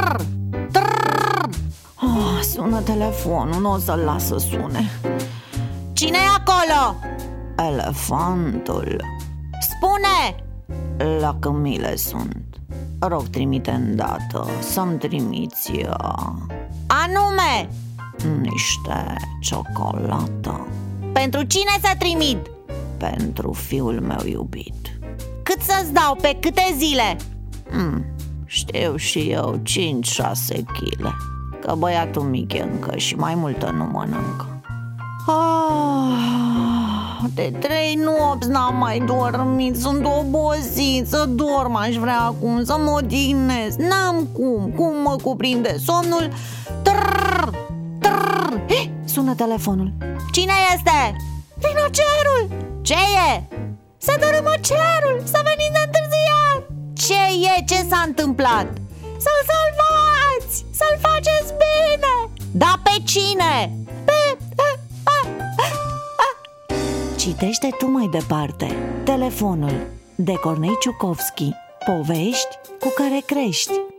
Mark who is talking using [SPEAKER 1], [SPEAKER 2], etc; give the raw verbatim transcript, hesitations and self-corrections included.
[SPEAKER 1] Trrr, trrr. Oh, sună telefonul, nu o să-l las să sune. Cine e acolo? Elefantul. Spune! La Cămile sunt. Rog, trimite îndată, să-mi trimiți uh, anume niște ciocolată. Pentru cine să trimit? Pentru fiul meu iubit. Cât să-ți dau, pe câte zile? Hmm, știu și eu, cinci șase kg. Că băiatul mic e încă și mai multă nu mănâncă. Ah, de trei nopți n-am mai dormit, sunt obosit, să dorm aș vrea acum, să mă odihnesc. N-am cum, cum mă cuprinde somnul. Trrr, trrr. Eh, sună telefonul. Cine este? Rinocerul. Ce e? S-a dărâmă cerul, s-a venit de întârziat. Ce e? Ce s-a întâmplat? Să-l salvați, să-l faceți bine. Da, pe cine? Pe... Citește tu mai departe. Telefonul, de Cornei Ciukovski. Povești cu care crești.